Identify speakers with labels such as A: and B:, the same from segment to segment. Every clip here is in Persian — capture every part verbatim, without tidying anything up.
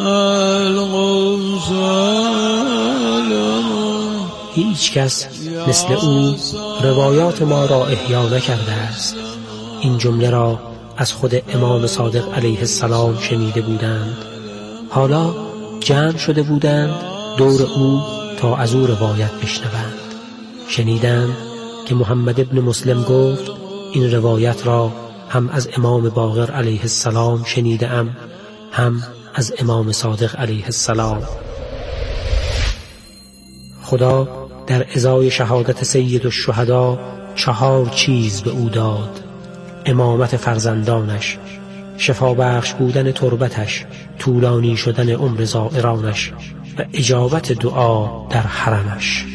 A: هیچ کس مثل او روایات ما را احیا نکرده است. این جمله را از خود امام صادق علیه السلام شنیده بودند. حالا جمع شده بودند دور او تا از او روایت بشنوند. شنیدند که محمد ابن مسلم گفت این روایت را هم از امام باقر علیه السلام شنیدم، هم از امام صادق علیه السلام. خدا در ازای شهادت سید الشهدا چهار چیز به او داد: امامت فرزندانش، شفا بخش بودن تربتش، طولانی شدن عمر زائرانش و اجابت دعا در حرمش.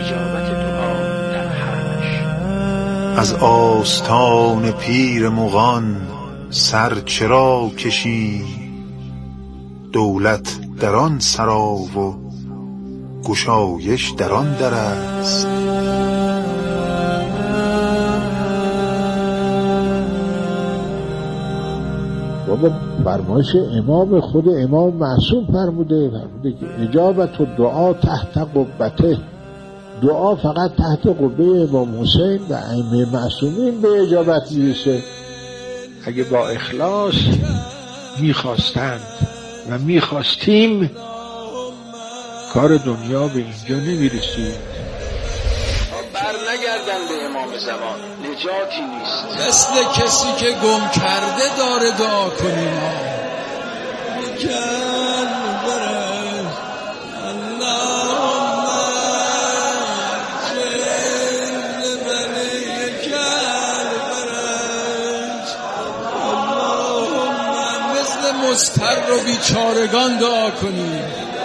B: از آستان پیر مغان سر چرا کشیم، دولت در آن سرا و گشایش در آن در است.
C: بابا فرمایش امام خود امام معصوم فرموده فرموده که اجابت و دعا تحت قبته، دعا فقط تحت قبه امام حسین و ائمه معصومین به اجابت میرسه. اگه با اخلاص میخواستند و میخواستیم کار دنیا به اینجا نمیرسید.
D: بر نگردن به امام زمان، نجاتی نیست.
E: مثل کسی که گم کرده داره دعا کنیم. مثل مضطر و بیچارگان دعا کنیم.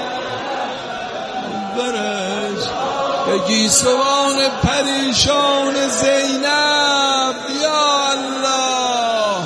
E: بگی سوان پریشان زینب یا الله.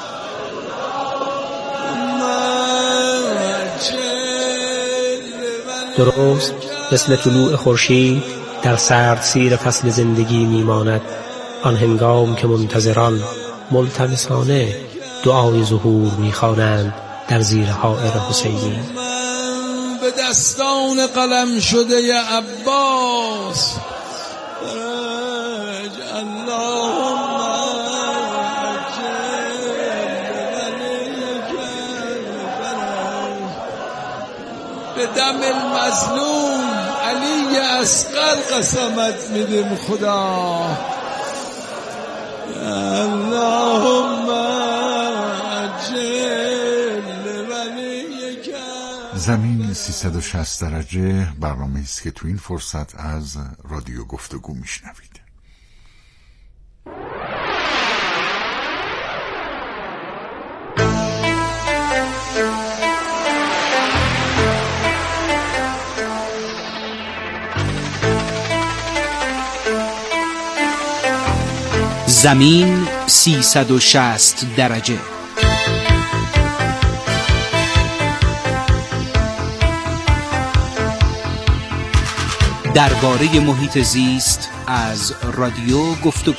A: درست مثل طلوع خورشید در سرد سیر فصل زندگی میماند آن هنگام که منتظران ملتمسانه دعای ظهور میخوانند در زیر حائر حسینی.
E: به دستان قلم شده ی عباس اللهم به دم المظلوم علی اصغر قسمت میدیم خدا. اللهم
F: زمین سیصد و شصت درجه برنامه است که تو این فرصت از رادیو گفتگو میشنوید.
G: زمین سیصد و شصت درجه درباره محیط زیست از رادیو گفتگو.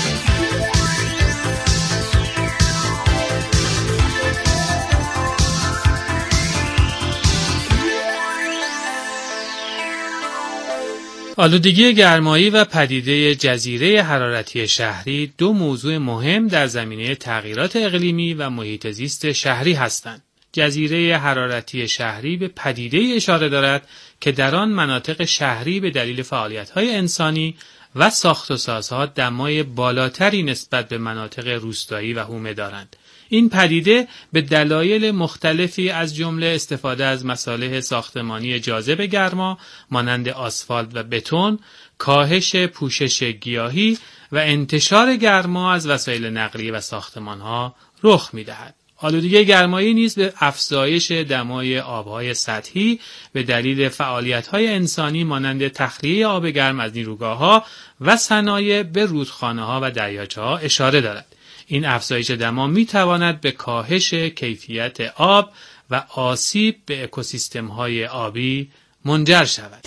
H: آلودگی گرمایی و پدیده جزیره حرارتی شهری دو موضوع مهم در زمینه تغییرات اقلیمی و محیط زیست شهری هستند. جزیره حرارتی شهری به پدیده اشاره دارد که در آن مناطق شهری به دلیل فعالیت‌های انسانی و ساخت و سازها دمای بالاتری نسبت به مناطق روستایی و حومه دارند. این پدیده به دلایل مختلفی از جمله استفاده از مصالح ساختمانی جاذب گرما مانند آسفالت و بتون، کاهش پوشش گیاهی و انتشار گرما از وسایل نقلیه و ساختمان‌ها رخ می‌دهد. آلودگی گرمایی نیز به افزایش دمای آبهای سطحی به دلیل فعالیت‌های انسانی مانند تخلیه آب گرم از نیروگاه‌ها و صنایع به رودخانه‌ها و دریاچه‌ها اشاره دارد. این افزایش دما می‌تواند به کاهش کیفیت آب و آسیب به اکوسیستم‌های آبی منجر شود.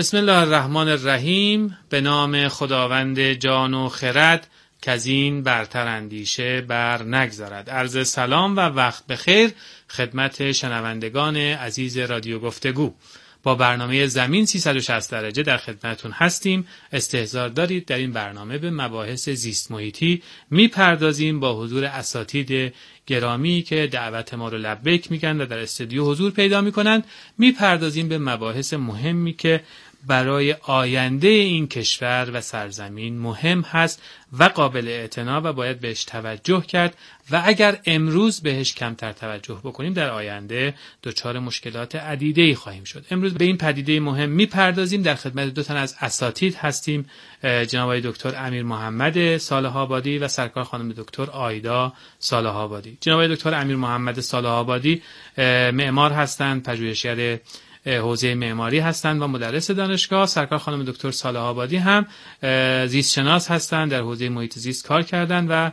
H: بسم الله الرحمن الرحیم. به نام خداوند جان و خرد که از این برتر اندیشه بر نگذارد. عرض سلام و وقت بخیر خدمت شنوندگان عزیز رادیو گفتگو. با برنامه زمین سیصد و شصت درجه در خدمتون هستیم. استحضار دارید در این برنامه به مباحث زیست محیطی میپردازیم با حضور اساتید گرامی که دعوت ما رو لبیک میگن و در استودیو حضور پیدا میکنن. میپردازیم به مباحث مهمی که برای آینده این کشور و سرزمین مهم هست و قابل اعتنا و باید بهش توجه کرد و اگر امروز بهش کمتر توجه بکنیم در آینده دچار مشکلات عدیده‌ای خواهیم شد. امروز به این پدیده مهم میپردازیم. در خدمت دو تن از اساتید هستیم، جناب آقای دکتر امیر محمد صالح آبادی و سرکار خانم دکتر آیدا صالح آبادی. جناب آقای دکتر امیر محمد صالح آبادی معمار هستند، پژوهشگر حوزه معماری هستند و مدرس دانشگاه. سرکار خانم دکتر صالح آبادی هم زیست شناس هستند، در حوزه محیط زیست کار کردند و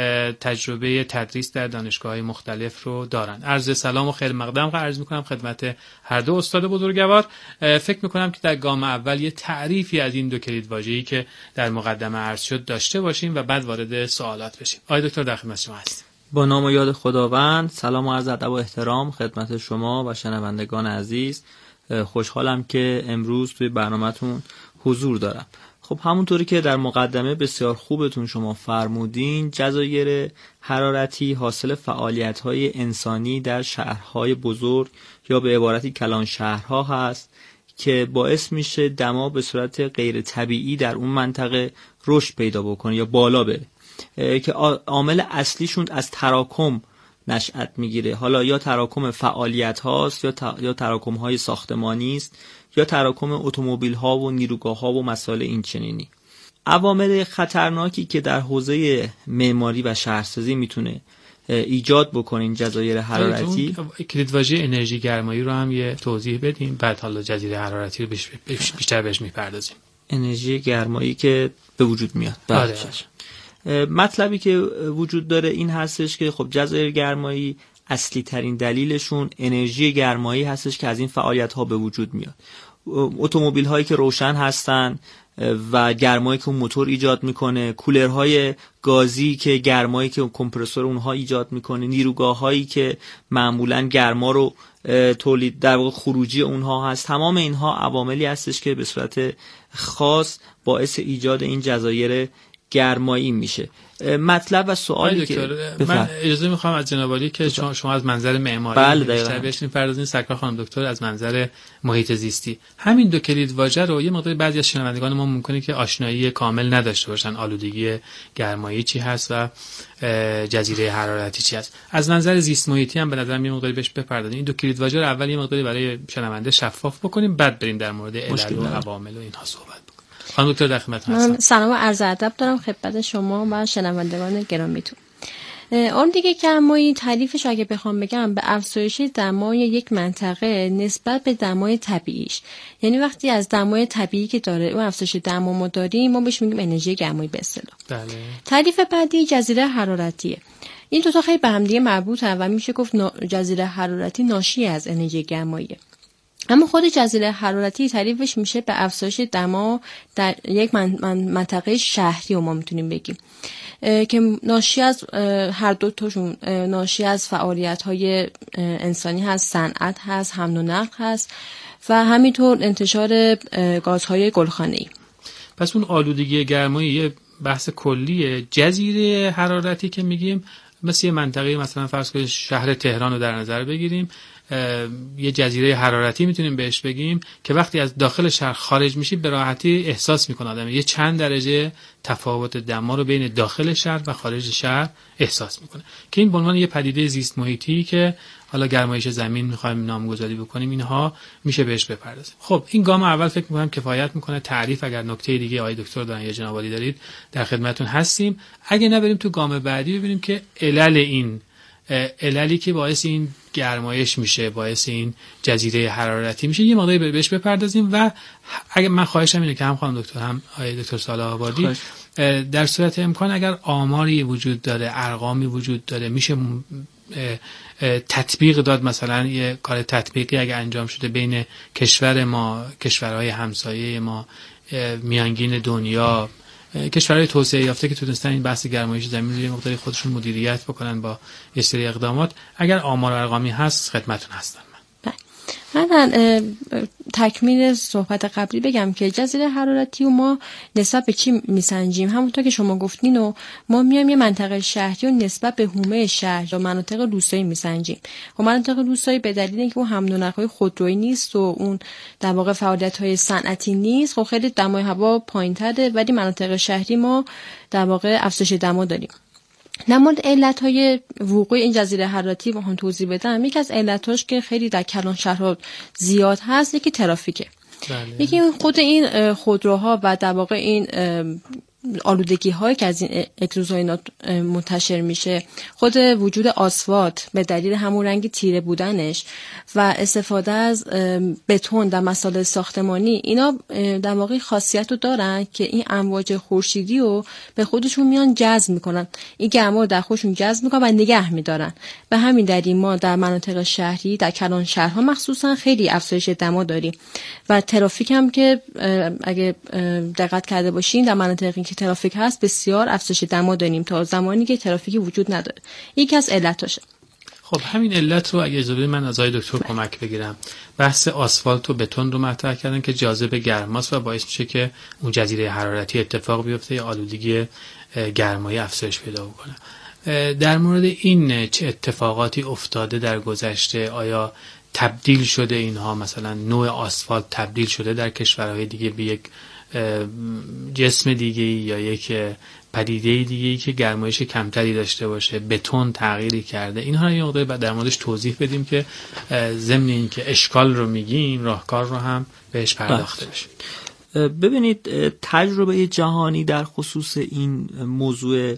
H: تجربه تدریس در دانشگاه‌های مختلف رو دارند. عرض سلام و خیر مقدم عرض می‌کنم خدمت هر دو استاد بزرگوار. فکر می‌کنم که در گام اول یه تعریفی از این دو کلیدواژه‌ای که در مقدمه عرض شد داشته باشیم و بعد وارد سوالات بشیم. آقای دکتر در خدمت شما هستیم.
I: با نام و یاد خداوند. سلام و عرض ادب و احترام خدمت شما و شنوندگان عزیز. خوشحالم که امروز توی برنامه‌تون حضور دارم. خب همونطوری که در مقدمه بسیار خوبتون شما فرمودین، جزایر حرارتی حاصل فعالیت‌های انسانی در شهرهای بزرگ یا به عبارتی کلان شهرها هست که باعث میشه دما به صورت غیر طبیعی در اون منطقه رشد پیدا بکنه یا بالا بره، که عامل اصلیشون از تراکم نشأت میگیره. حالا یا تراکم فعالیت هاست یا تا... یا تراکم های ساختمانی است یا تراکم اتومبیل ها و نیروگاه ها و مسائل این چنینی. عوامل خطرناکی که در حوزه معماری و شهرسازی میتونه ایجاد بکنه این جزایر حرارتی،
H: کلیدواژه انرژی گرمایی رو هم یه توضیح بدیم، بعد حالا جزایر حرارتی رو بیش... بیشتر بهش میپردازیم.
I: انرژی گرمایی که به وجود میاد.
H: بله.
I: مطلبی که وجود داره این هستش که خب جزایر گرمایی اصلی ترین دلیلشون انرژی گرمایی هستش که از این فعالیت ها به وجود میاد. اتومبیل هایی که روشن هستن و گرمایی که اون موتور ایجاد میکنه، کولرهای گازی که گرمایی که کمپرسور اونها ایجاد میکنه، نیروگاه هایی که معمولا گرما رو تولید در واقع خروجی اونها هست، تمام اینها عواملی هستش که به صورت خاص باعث ایجاد این جزایر گرمایی میشه. مطلب و سوالی که
H: من اجازه میخوام از جناب عالی که شما, شما از منظر معماری
I: بله
H: بیشتر بهش میپردازین، سرکار خانم دکتر از منظر محیط زیستی، همین دو کلید واژه رو یه مقدار بعضی از شنوندگان ما ممکنه که آشنایی کامل نداشته باشن، آلودگی گرمایی چی هست و جزیره حرارتی چی هست. از نظر زیست محیطی هم به نظرم یه مقدار بهش بپردازین. این دو کلید واژه رو اول یه مقدار برای شنونده شفاف بکنیم، بعد بریم در مورد علل و عوامل و اینها صحبت. خانم دکتر در خدمت هستم.
J: سلام و عرض ادب دارم خدمت شما و شنوندگان گرامیتون. اون دیگه گرمایی تعریفش اگه بخوام بگم به افزایش دمای یک منطقه نسبت به دمای طبیعیش، یعنی وقتی از دمای طبیعی که داره اون افزایش دما ما داریم ما بهش میگیم انرژی گرمایی به اصطلاح.
H: بله.
J: تعریف بعدی جزیره حرارتیه. این دو تا خیلی به هم دیگه مربوطن و میشه گفت جزیره حرارتی ناشی از انرژی گرماییه. اما خود جزیره حرارتی تعریفش میشه به افزایش دما در یک منطقه شهری و ما میتونیم بگیم که ناشی از هر دو تاشون، ناشی از فعالیت‌های انسانی هست، صنعت هست، حمل و نقل هست و همینطور انتشار گازهای گلخانه‌ای.
H: پس اون آلودگی گرمایی یه بحث کلیه. جزیره حرارتی که میگیم مثل یه منطقه، مثلا فرض کنید شهر تهران رو در نظر بگیریم، یه جزیره حرارتی میتونیم بهش بگیم که وقتی از داخل شهر خارج میشی به راحتی احساس میکنه آدم یه چند درجه تفاوت دما رو بین داخل شهر و خارج شهر احساس میکنه، که این به عنوان یه پدیده زیست محیطی که حالا گرمایش زمین میخوایم نامگذاری بکنیم اینها میشه بهش بپردازیم. خب این گام اول فکر میکنم کفایت میکنه. تعریف اگر نکته دیگه آقای دکتر دارن یا جناب عالی دارید در خدمتتون هستیم. اگه نبریم تو گام بعدی ببینیم که علل این عللی که باعث این گرمایش میشه، باعث این جزیره حرارتی میشه، یه مقداری بهش بپردازیم. و اگه من خواهشم اینه که هم خانم دکتر هم آقای دکتر صالح آبادی در صورت امکان اگر آماری وجود داره، ارقامی وجود داره، میشه تطبیق داد، مثلا یه کار تطبیقی اگه انجام شده بین کشور ما، کشورهای همسایه ما، میانگین دنیا، کشورهای توسعه یافته که تونستن این بحث گرمایش زمین رو یه مقداری خودشون مدیریت بکنن با یه سری اقدامات، اگر آمار و ارقامی هست خدمتتون هستم.
J: من تکمیل صحبت قبلی بگم که جزیره حرارتی و ما نسبت به چی میسنجیم؟ همونطور که شما گفتین و ما میایم یه منطقه شهری و نسبت به حومه شهر یا مناطق روستایی میسنجیم. و مناطق روستایی به دلیل اینکه اون حمل و نقل خودرویی نیست و اون در واقع فعالیت‌های صنعتی نیست، خب خیلی دمای هوا پایین‌تره، ولی مناطق شهری ما در واقع افزایش دما داریم. در مورد علت‌های وقوع این جزیره حرارتی با هم توضیح بدم. یکی از علتاش که خیلی در کلان شهرها زیاد هست، یکی ترافیکه. بله. یکی خود این خودروها و در واقع این آلودگی هایی که از این اگزوزها منتشر میشه، خود وجود آسفالت به دلیل همون رنگ تیره بودنش و استفاده از بتون در مسائل ساختمانی، اینا در واقع خاصیت رو دارن که این امواج خورشیدی رو به خودشون میان جذب میکنن، این گرما رو در خودشون جذب میکنن و نگه میدارن. به همین دلیل ما در مناطق شهری، در کلان شهرها مخصوصا، خیلی افزایش دما داریم و ترافیک هم که اگه دقت کرده باشین در مناطقی که ترافیک هست بسیار افزایش دما داریم تا زمانی که ترافیکی وجود نداره. یکی از علتاشه.
H: خب همین علت رو اگه اجازه بدید من از آقای دکتر کمک بگیرم. بحث آسفالت و بتون رو مطرح کردن که جاذب گرماست و باعث میشه که اون جزیره حرارتی اتفاق بیفته یا آلودگی گرمایی افزایش پیدا بکنه. در مورد این چه اتفاقاتی افتاده در گذشته؟ آیا تبدیل شده اینها، مثلا نوع آسفالت تبدیل شده در کشورهای دیگه به یک جسم دیگه یا یک پدیده دیگه‌ای که گرمایش کمتری داشته باشه، بتون تغییری کرده؟ اینها رو یه مقدار بعد در موردش توضیح بدیم که ضمن اینکه اشکال رو میگیم راهکار رو هم بهش پرداخته بشه.
I: ببینید، تجربه جهانی در خصوص این موضوع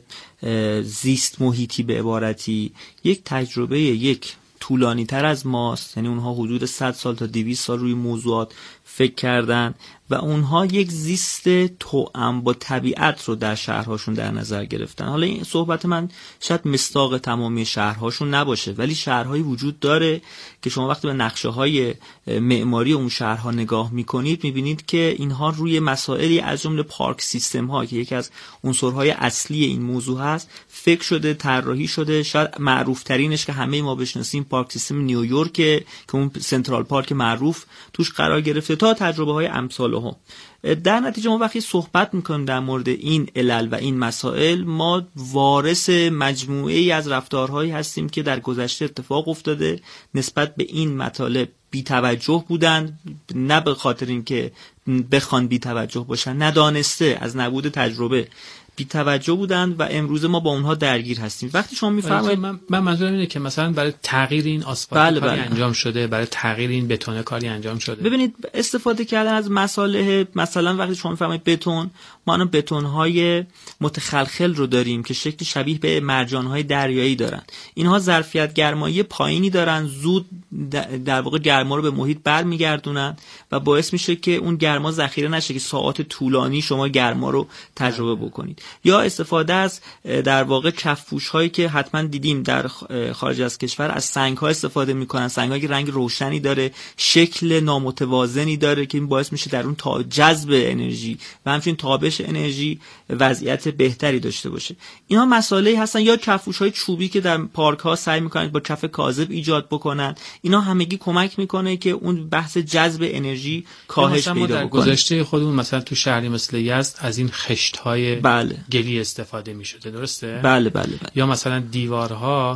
I: زیست محیطی به عبارتی یک تجربه یک طولانی تر از ماست، یعنی اونها حدود صد سال تا دویست سال روی موضوعات فکر کردن و اونها یک زیست توأم با طبیعت رو در شهرهاشون در نظر گرفتن. حالا این صحبت من شاید مصداق تمامی شهرهاشون نباشه، ولی شهرهایی وجود داره که شما وقتی به نقشه های معماری اون شهرها نگاه میکنید میبینید که اینها روی مسائلی از جمله پارک سیستم ها که یکی از عنصرهای اصلی این موضوع هست فکر شده، طراحی شده. شاید معروف ترینش که همه ما بشناسیم پارک سیستم نیویورک که اون سنترال پارک معروف توش قرار گرفته، تا تجربه های امثال هم. در نتیجه ما وقتی صحبت میکنیم در مورد این علل و این مسائل، ما وارث مجموعه ای از رفتارهایی هستیم که در گذشته اتفاق افتاده، نسبت به این مطالب بی توجه بودند، نه به خاطر اینکه بخوان بی توجه باشن، ندانسته از نبود تجربه بی توجه بودند و امروز ما با اونها درگیر هستیم. وقتی شما میفرمایید،
H: من, من منظورم اینه که مثلا برای تغییر این آسفالت
I: بله
H: کاری
I: بله.
H: انجام شده، برای تغییر این بتون کاری انجام شده.
I: ببینید، استفاده کردن از مصالح، مثلا وقتی شما میفرمایید بتون، ما الان بتون‌های متخلخل رو داریم که شکلی شبیه به مرجان‌های دریایی دارن. اینها ظرفیت گرمایی پایینی دارن، زود در واقع گرما رو به محیط برمیگردونن و باعث میشه که اون گرما ذخیره نشه که ساعات طولانی شما گرما رو تجربه بکنید. یا استفاده از در واقع کفپوش‌هایی که حتما دیدیم در خارج از کشور از سنگ‌ها استفاده می‌کنن، سنگ‌هایی که رنگ روشنی داره، شکل نامتوازنی داره که این باعث میشه در اون تا جذب انرژی و همچنین تابش انرژی وضعیت بهتری داشته باشه. اینها مسائلی هستن. یا کفپوش‌های چوبی که در پارک‌ها سعی می‌کنن با کف کاذب ایجاد بکنن، اینا همگی کمک می‌کنه که اون بحث جذب انرژی کاهش پیدا بکنه.
H: در گذشته خودمون مثلا تو شهری مثل یزد از این خشت‌های
I: بله.
H: گلی استفاده می‌شده، درسته؟
I: بله بله بله.
H: یا مثلا دیوارها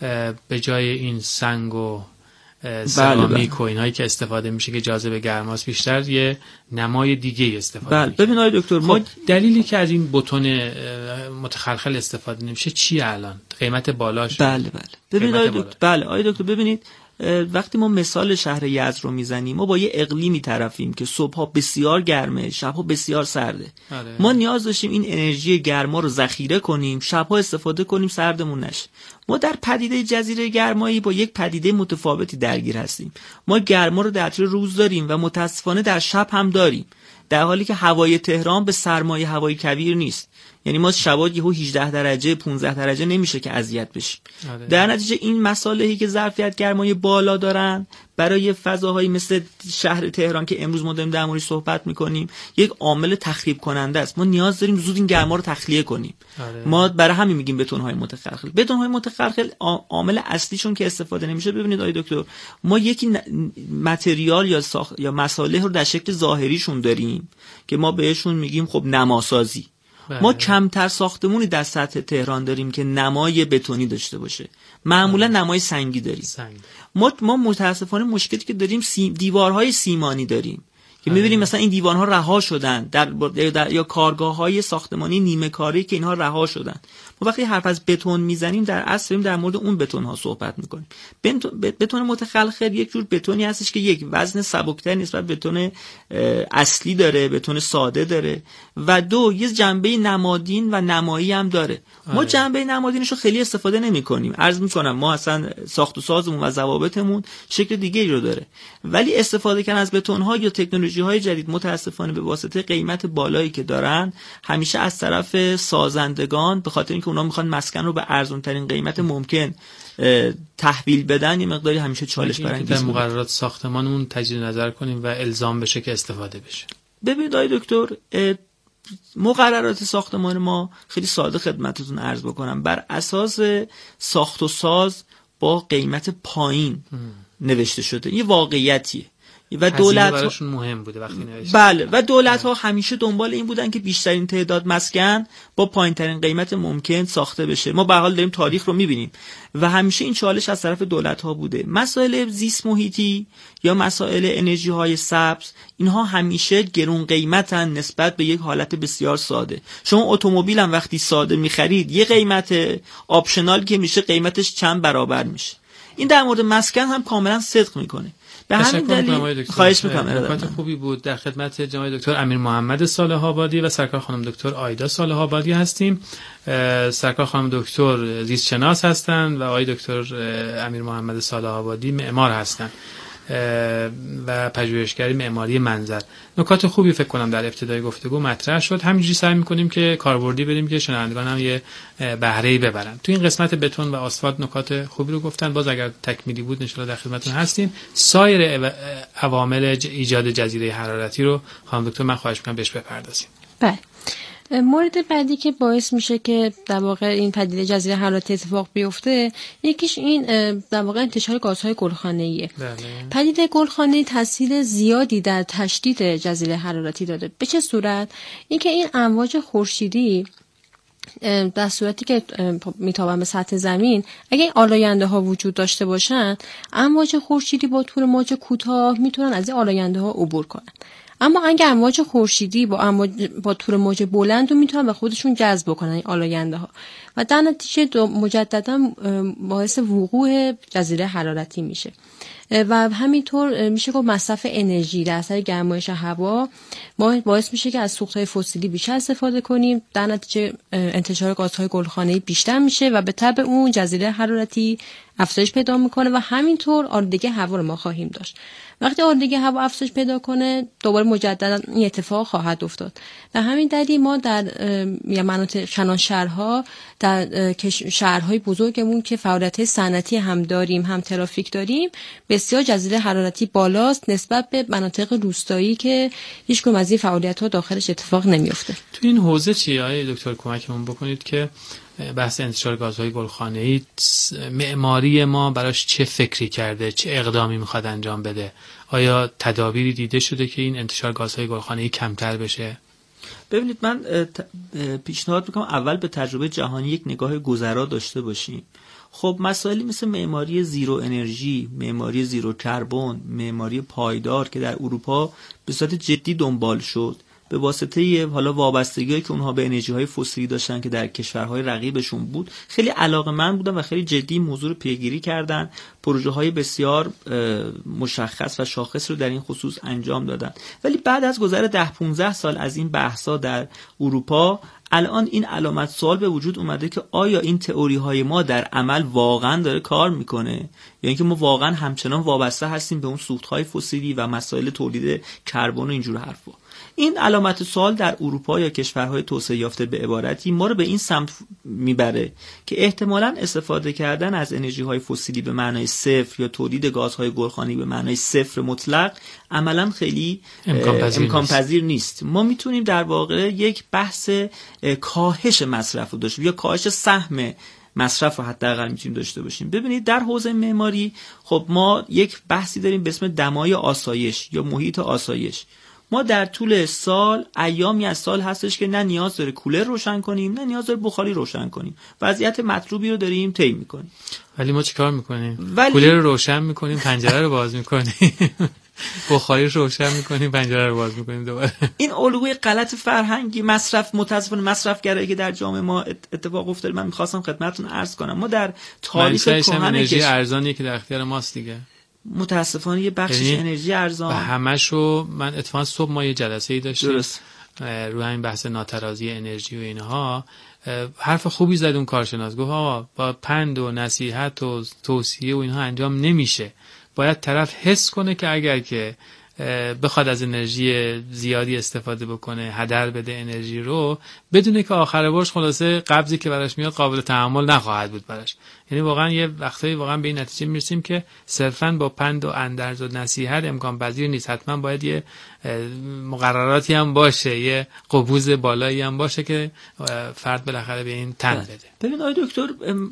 H: به جای این سنگ و سرامیک و اینایی که استفاده میشه که جاذبه گرماست، بیشتر یه نمای دیگه استفاده
I: بله.
H: میشه.
I: ببین آقای دکتر،
H: خب
I: ما
H: دلیلی که از این بتون متخلخل استفاده نمیشه چی الان؟ قیمت بالاش؟
I: بله بله. ببینید آقای دکتر، بله آقای دکتر ببینید، وقتی ما مثال شهر یزد رو میزنیم، ما با یه اقلیمی طرفیم که صبحها بسیار گرمه، شبها بسیار سرده. آره. ما نیاز داشتیم این انرژی گرما رو ذخیره کنیم، شبها استفاده کنیم سردمون نشه. ما در پدیده جزیره گرمایی با یک پدیده متفاوتی درگیر هستیم. ما گرما رو در طول روز داریم و متاسفانه در شب هم داریم، در حالی که هوای تهران به سرمایه هوایی کویر نیست. یعنی ما شبا یهو هجده درجه پانزده درجه نمیشه که اذیت بشیم. در نتیجه این مصالحی که ظرفیت گرمای بالا دارن برای فضاهایی مثل شهر تهران که امروز ما داریم در موردش صحبت میکنیم یک عامل تخریب کننده است. ما نیاز داریم زود این گرما رو تخلیه کنیم. آره. ما برای همین میگیم بتون‌های متخلخل. بتون‌های متخلخل عامل اصلیشون که استفاده نمیشه، ببینید آقای دکتر، ما یکی متریال یا ساخت یا مصالح رو در شکل ظاهریشون داریم که ما بهشون میگیم خب نماسازی. بله. ما کمتر ساختمونی در سطح تهران داریم که نمای بتونی داشته باشه. معمولا بله. نمای سنگی داریم. سنگ. ما ما متاسفانه مشکلی که داریم سی دیوارهای سیمانی داریم که می‌بینیم مثلا این دیوارها رها شدن در, در یا کارگاه‌های ساختمانی نیمه کاری که اینها رها شدن. ما وقتی حرف از بتون میزنیم در اصل در مورد اون بتون‌ها صحبت می‌کنیم. بتون متخلخل یک جور بتونی هستش که یک وزن سبکتر نسبت به بتون اصلی داره، بتون ساده داره و دو یه جنبه نمادین و نمایی هم داره. ما آه. جنبه نمادینش رو خیلی استفاده نمی‌کنیم. عرض می‌کنم ما اصلا ساخت و سازمون و ضوابطمون شکل دیگه‌ای رو داره. ولی استفاده کردن از بتون‌ها یا تکنولوژی‌های جدید متأسفانه به واسطه قیمت بالایی که دارن همیشه از طرف سازندگان به خاطر اینکه اونا میخوان مسکن رو به ارزون ترین قیمت ممکن تحویل بدن یه مقداری همیشه چالش برانگیز
H: در مقررات ساختمانمون تجدید نظر کنیم و الزام بشه که استفاده بشه.
I: ببینید آقای دکتر، مقررات ساختمان ما خیلی ساده خدمتتون عرض بکنم، بر اساس ساخت و ساز با قیمت پایین نوشته شده. یه واقعیتیه و دولت
H: براشون مهم بوده وقتی نوشتن.
I: بله و دولت ها همیشه دنبال این بودن که بیشترین تعداد مسکن با پایین ترین قیمت ممکن ساخته بشه. ما به حال داریم تاریخ رو میبینیم و همیشه این چالش از طرف دولت ها بوده. مسائل زیست محیطی یا مسائل انرژی های سبز اینها همیشه گرون قیمتن نسبت به یک حالت بسیار ساده. شما اتومبیل هم وقتی ساده میخرید یه قیمت آپشنال که میشه قیمتش چند برابر میشه. این در مورد مسکن هم کاملا صدق میکنه. به همین دلیل
H: خواهش می‌کنم. نکات خوبی بود. در خدمت جناب دکتر امیر محمد صالح آبادی و سرکار خانم دکتر آیدا صالح آبادی هستیم. سرکار خانم دکتر زیست شناس هستند و آقای دکتر امیر محمد صالح آبادی معمار هستند و پژوهشگری معماری منظر. نکات خوبی فکر کنم در ابتدای گفتگو مطرح شد. همینجوری سعی می‌کنیم که کاربردی بریم که شنوندگان هم یه بهره‌ای ببرن. تو این قسمت بتون و آسفالت نکات خوبی رو گفتن. باز اگر تکمیلی بود ان شاءالله در خدمتتون هستیم. سایر عوامل ایجاد جزیره حرارتی رو خانم دکتر من خواهش می‌کنم بهش بپردازیم.
J: بله. مورد بعدی که باعث میشه که در واقع این پدیده جزیره حرارتی اتفاق بیفته یکیش این در واقع انتشار گازهای گلخانه‌ایه. بله. پدیده گلخانه‌ای تاثیر زیادی در تشدید جزیره حرارتی داره. به چه صورت؟ اینکه این امواج خورشیدی در صورتی که میتابن به سطح زمین، اگه این آلاینده ها وجود داشته باشن، امواج خورشیدی با طول موج کوتاه میتونن از این آلاینده ها عبور کنن. اما اگه امواج خورشیدی با امواج با طول موج بلند رو میتونن به خودشون جذب بکنن این آلاینده ها و در نتیجه مجددا باعث وقوع جزیره حرارتی میشه و همینطور میشه که مصرف انرژی در اثر گرمایش هوا ما باعث میشه که از سوختهای فسیلی بیشتر استفاده کنیم، در نتیجه انتشار گازهای گلخانه‌ای بیشتر میشه و به تبع اون جزیره حرارتی افزایش پیدا میکنه و همینطور آلودگی هوا رو ما خواهیم داشت. وقتی آلودگی هوا افزایش پیدا کنه دوباره مجددا این اتفاق خواهد افتاد. به همین دلیل ما در یا مناطق چنان شهرها در شهرهای بزرگمون که فعالیت صنعتی هم داریم هم ترافیک داریم بسیار جزیره حرارتی بالاست نسبت به مناطق روستایی که هیچ کدوم از این فعالیت‌ها داخلش اتفاق نمیفته.
H: تو این حوزه چیه آقای دکتر کمکمون بکنید که بحث انتشار گازهای گلخانه‌ای معماری ما براش چه فکری کرده، چه اقدامی میخواد انجام بده؟ آیا تدابیری دیده شده که این انتشار گازهای گلخانه‌ای کمتر بشه؟
I: ببینید من پیشنهاد میکنم اول به تجربه جهانی یک نگاه گذرا داشته باشیم. خب مسائلی مثل معماری زیرو انرژی، معماری زیرو کربن، معماری پایدار که در اروپا به صورت جدی دنبال شد به واسطه حالا وابستگی‌هایی که اونها به انرژی‌های فسیلی داشتن که در کشورهای رقیبشون بود خیلی علاقه‌مند بودن و خیلی جدی موضوع رو پیگیری کردن، پروژه‌های بسیار مشخص و شاخص رو در این خصوص انجام دادن. ولی بعد از گذر ده پانزده سال از این بحث‌ها در اروپا الان این علامت سوال به وجود اومده که آیا این تئوری‌های ما در عمل واقعا داره کار میکنه یا اینکه ما واقعا همچنان وابسته هستیم به اون سوخت‌های فسیلی و مسائل تولید کربن و اینجور حرفا. این علامت سوال در اروپا یا کشورهای توسعه یافته به عبارتی ما رو به این سمت میبره که احتمالاً استفاده کردن از انرژی های فسیلی به معنای صفر یا تولید گازهای گلخانی به معنای صفر مطلق عملاً خیلی امکان پذیر, امکان پذیر نیست. ما میتونیم در واقع یک بحث کاهش مصرف رو داشته یا کاهش سهم مصرف رو حداقل میتونیم داشته باشیم. ببینید در حوزه معماری خب ما یک بحثی داریم به اسم دمای آسایش یا محیط آسایش. ما در طول سال ایامی از سال هستش که نه نیاز داره کولر روشن کنیم نه نیاز داره بخاری روشن کنیم، وضعیت مطلوبی رو داریم طی میکنیم.
H: ولی ما چیکار میکنیم؟
I: ولی...
H: کولر رو روشن میکنیم، پنجره رو باز میکنیم، بخاری رو روشن میکنیم، پنجره رو باز میکنیم دوباره.
I: این الگوی غلط فرهنگی مصرف متاسفانه مصرفگرایی که در جامعه ما اتفاق افتاده من میخواستم خدمتتون عرض کنم. ما در تاریخ کهن
H: انرژی ارزانی که در اختیار ماست دیگه،
I: متاسفانه یه بخشش انرژی ارزان
H: و همشو من اتفاقا صبح ما یه جلسه ای داشتیم درست روی این بحث ناترازی انرژی و اینها. حرف خوبی زد اون کارشناس، گفت آقا با پند و نصیحت و توصیه و اینها انجام نمیشه، باید طرف حس کنه که اگر که بخواد از انرژی زیادی استفاده بکنه، هدر بده انرژی رو، بدونه که آخر برش خلاصه قبضی که براش میاد قابل تحمل نخواهد بود براش. یعنی واقعا یه وقتایی واقعا به این نتیجه میرسیم که صرفاً با پند و اندرز و نصیحت امکان پذیر نیست، حتما باید یه مقرراتی هم باشه، یه قبوز بالایی هم باشه که فرد بالاخره به این تن بده.
I: ببین آقای دکتر،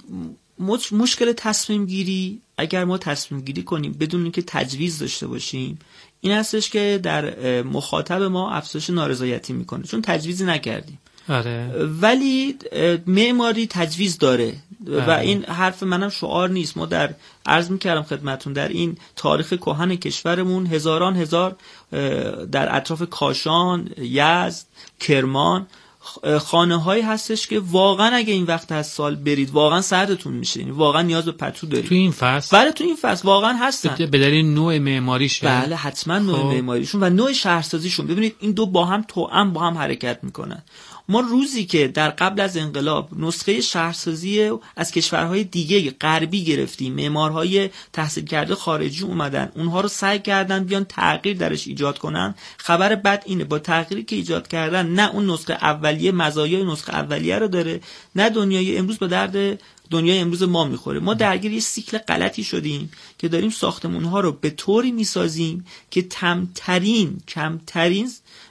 I: مشکل تصمیم گیری اگر ما تصمیم گیری کنیم بدون اینکه تجویز داشته باشیم این هستش که در مخاطب ما افزایش نارضایتی میکنه، چون تجویزی نکردیم.
H: آره.
I: ولی معماری تجویز داره آره. و این حرف منم شعار نیست. ما در عرض میکردم خدمتون در این تاریخ کهن کشورمون هزاران هزار در اطراف کاشان، یزد، کرمان خانه هایی هستش که واقعا اگه این وقت از سال برید واقعا سردتون میشه، یعنی واقعا نیاز به پتو دارید.
H: تو این فصل
I: بله تو این فصل واقعا هستن
H: به دلیل نوع معماریشون.
I: بله حتما نوع معماریشون و نوع شهرسازیشون. ببینید این دو با هم توأم با هم حرکت میکنن. ما روزی که در قبل از انقلاب نسخه شهرسازی از کشورهای دیگه غربی گرفتیم، معمارهای تحصیل کرده خارجی اومدن اونها رو سعی کردن بیان تغییر درش ایجاد کنن، خبر بد اینه با تغییری که ایجاد کردن نه اون نسخه اولیه مزایای نسخه اولیه رو داره، نه دنیای امروز به درد دنیای امروز ما میخوره. ما درگیر یه سیکل غلطی شدیم که داریم ساختمان‌ها رو به طوری میسازیم که کمترین کمترین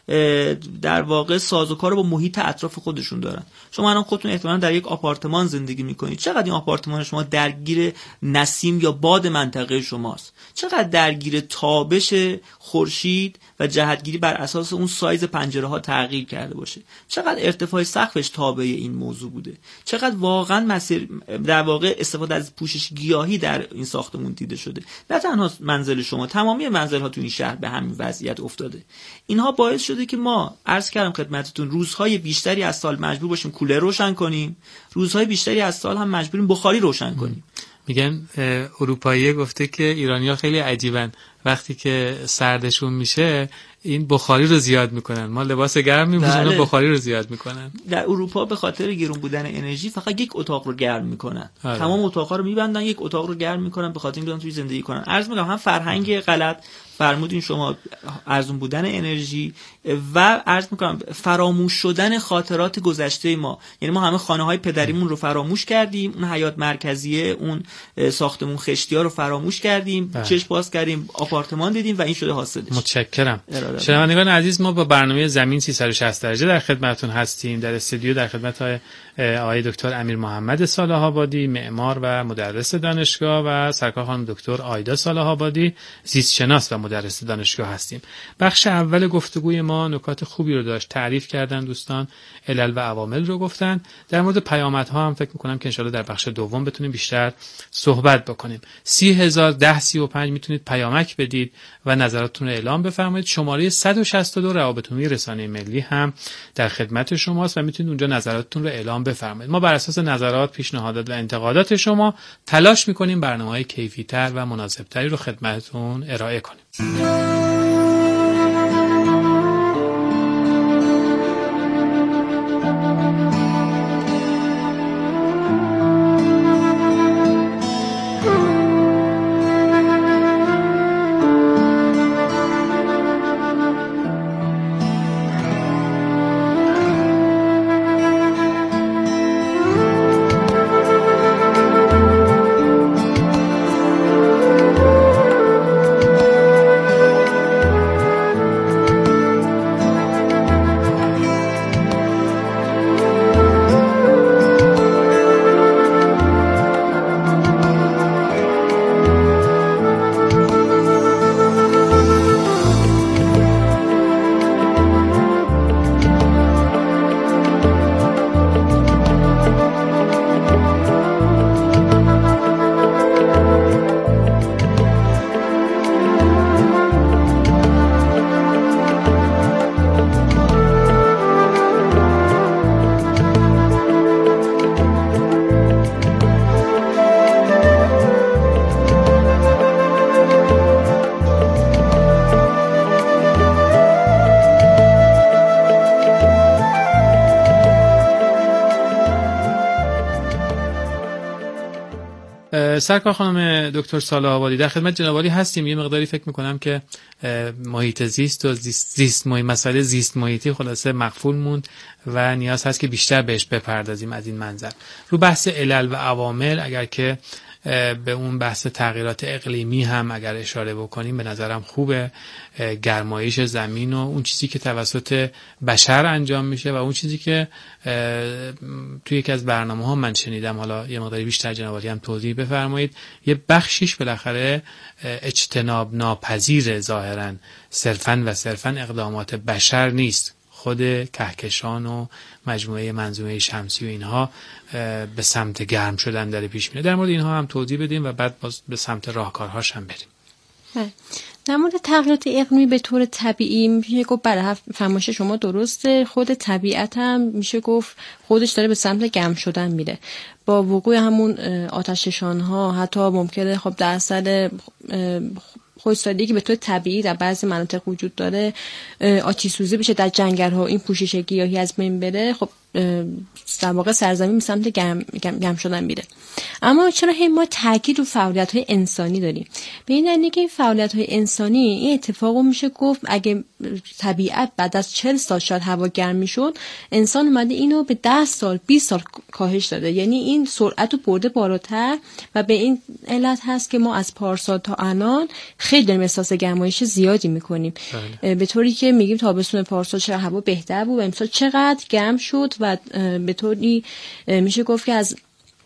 I: در واقع سازوکار رو با محیط اطراف خودشون دارن. شما الان خودتون احتمالاً در یک آپارتمان زندگی میکنید. چقدر این آپارتمان شما درگیر نسیم یا باد منطقه شماست؟ چقدر درگیر تابش خورشید و جهتگیری بر اساس اون سایز پنجره ها تغییر کرده باشه؟ چقدر ارتفاع سقفش تابع این موضوع بوده؟ چقدر واقعا مسیر در واقع استفاده از پوشش گیاهی در این ساختمون دیده شده؟ نه تنها منزل شما، تمامی منزل ها تو این شهر به همین وضعیت افتاده. اینها باعث شده که ما عرض کردم خدمتتون روزهای بیشتری از سال مجبور باشیم کولر روشن کنیم، روزهای بیشتری از سال هم مجبوریم بخاری روشن کنیم.
H: میگن اروپایی گفته که ایرانی‌ها خیلی عجیبن، وقتی که سردشون میشه این بخاری رو زیاد میکنن، ما لباس گرم میپوشیم بله. بخاری رو زیاد میکنن.
I: در اروپا به خاطر گرون بودن انرژی فقط یک اتاق رو گرم میکنن، آره. تمام اتاقا رو میبندن یک اتاق رو گرم میکنن به خاطر اینکه توی زندگی کنن. عرض میگم هم فرهنگ غلط فرمودین شما، ارزون بودن انرژی و عرض میکنم فراموش شدن خاطرات گذشته ما. یعنی ما همه خانه های پدریمون رو فراموش کردیم، اون حیات مرکزیه، اون ساختمون خشتی‌ها رو فراموش کردیم، چشم باز کردیم آپارتمان دیدیم و این شده حاصلش.
H: متشکرم. شنوندگان عزیز، ما با برنامه زمین سیصد و شصت درجه در خدمتتون هستیم. در استودیو در خدمت آقای دکتر امیر محمد صالح آبادی، معمار و مدرس دانشگاه، و سرکار خانم دکتر آیدا صالح آبادی، زیست شناس و مدرس دانشگاه هستیم. بخش اول گفتگوی ما نکات خوبی رو داشت، تعریف کردن دوستان، علل و عوامل رو گفتن. در مورد پیامدها هم فکر می‌کنم که انشالله در بخش دوم بتونیم بیشتر صحبت بکنیم. سی هزار ده سی و پنج میتونید پیامک بدید و نظراتتون رو اعلام بفرمایید. شماره صد و شصت و دو روابط عمومی رسانه ملی هم در خدمت شماست و میتونید اونجا نظراتتون رو اعلام بفرمایید. ما بر اساس نظرات، پیشنهادات و انتقادات شما تلاش می‌کنیم برنامه‌های کیفی‌تر و مناسب‌تری رو خدمتتون ارائه کنیم. سرکار خانم دکتر صالح آبادی، در خدمت جناب عالی هستیم. یه مقداری فکر میکنم که محیط زیست و زیست, زیست محیط مسئله زیست محیطی خلاصه مغفول موند و نیاز هست که بیشتر بهش بپردازیم. از این منظر رو بحث علل و عوامل اگر که به اون بحث تغییرات اقلیمی هم اگر اشاره بکنیم به نظرم خوبه. گرمایش زمین و اون چیزی که توسط بشر انجام میشه و اون چیزی که توی یکی از برنامه ها من شنیدم، حالا یه مقداری بیشتر جناب عالی هم توضیح بفرمایید، یه بخشیش بالاخره اجتناب ناپذیر ظاهرا صرفاً و صرفاً اقدامات بشر نیست. خود کهکشان و مجموعه منظومه شمسی و اینها به سمت گرم شدن داره پیش میره. در مورد اینها هم توضیح بدیم و بعد باز به سمت راهکارهاش هم بریم.
J: در مورد تغییرات اقلیمی به طور طبیعی میشه گفت برای فرمایش شما درسته. خود طبیعت هم میشه گفت خودش داره به سمت گرم شدن میره. با وقوع همون آتش‌نشان‌ها حتی ممکنه خب در اثر خشکسالی که به طور طبیعی در بعضی مناطق وجود داره آتش سوزی بشه در جنگل‌ها، این پوشش گیاهی از بین بره، خب در واقع سرزمین به سمت گرم, گرم, گرم شدن میره. اما چرا هم ما تاکید رو فعالیت‌های انسانی داریم؟ به این دلیل که این فعالیت‌های انسانی این اتفاقو میشه گفت اگه طبیعت بعد از چهل سال شاید هوا گرم میشد، انسان اومده اینو به ده سال بیست سال کاهش داده. یعنی این سرعت رو برده بالاتر و به این علت هست که ما از پارسال تا الان خیلی داریم احساس گرمایش زیادی میکنیم. بله. به طوری که میگیم تابستون پارسال چرا هوا بهتر بود و امسال چقدر گرم شد و به طوری میشه گفت که از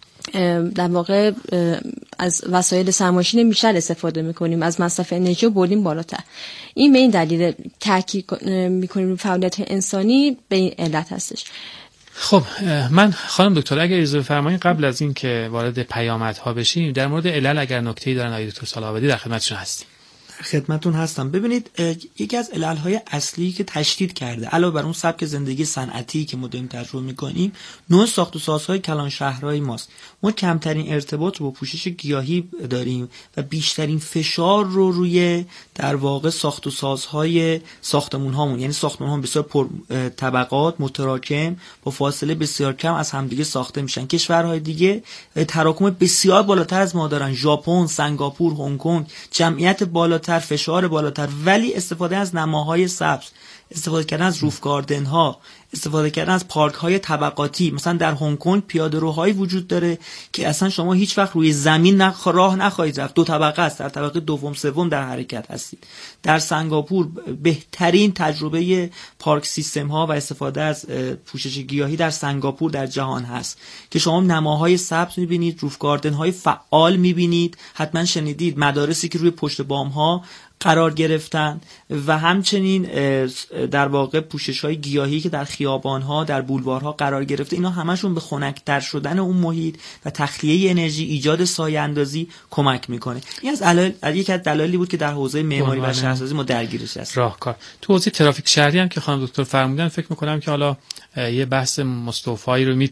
J: در واقع از وسایل سرمایه‌شینی بیشتر استفاده میکنیم، از مصرف انرژی بردیم بالاتر. این به این دلیل تاکید میکنیم رو فعالیت انسانی به این علت هستش.
H: خب من خانم دکتر اگر اجازه بفرمایید قبل از این که وارد پیامدها بشیم در مورد علل اگر نکته‌ای دارن آقای دکتر صالح آبادی در خدمتشون هستیم.
I: خدمتون هستم. ببینید یکی از علل‌های اصلی که تشدید کرده علاوه بر اون سبک زندگی صنعتی که ما داریم تجربه می‌کنیم، نوع ساخت و سازهای کلان شهرهای ماست. ما کمترین ارتباط رو با پوشش گیاهی داریم و بیشترین فشار رو روی در واقع ساخت و سازهای ساختمان‌هامون، یعنی ساختمان‌ها بسیار پر طبقات متراکم با فاصله بسیار کم از همدیگه ساخته میشن. کشورهای دیگه تراکم بسیار بالاتر از ما دارن، ژاپن، سنگاپور، هنگ کنگ، جمعیت بالاتر، فشار بالاتر، ولی استفاده از نماهای سبز، استفاده کردن از روف گاردن ها، استفاده کردن از پارک های طبقاتی. مثلا در هنگ کنگ پیاده‌روهایی وجود داره که اصلا شما هیچ وقت روی زمین نخ... راه نخواهید رفت، دو طبقه است، در طبقه دوم سوم در حرکت هستید. در سنگاپور بهترین تجربه پارک سیستم ها و استفاده از پوشش گیاهی در سنگاپور در جهان هست که شما نماهای سبز می‌بینید، روف گاردن های فعال می‌بینید، حتما شنیدید مدارسی که روی پشت بام ها قرار گرفتن و همچنین در واقع پوشش‌های گیاهی که در خیابان‌ها در بولوارها قرار گرفته. اینا همشون به خنک‌تر شدن اون محیط و تخلیه انرژی، ایجاد سایه‌اندازی کمک میکنه. این از علایل یکی از دلایلی بود که در حوزه معماری و شهرسازی ما درگیرش هستیم.
H: راهکار تو حوزه ترافیک شهری هم که خانم دکتر فرمودن فکر می‌کنم که حالا یه بحث مستوفایی رو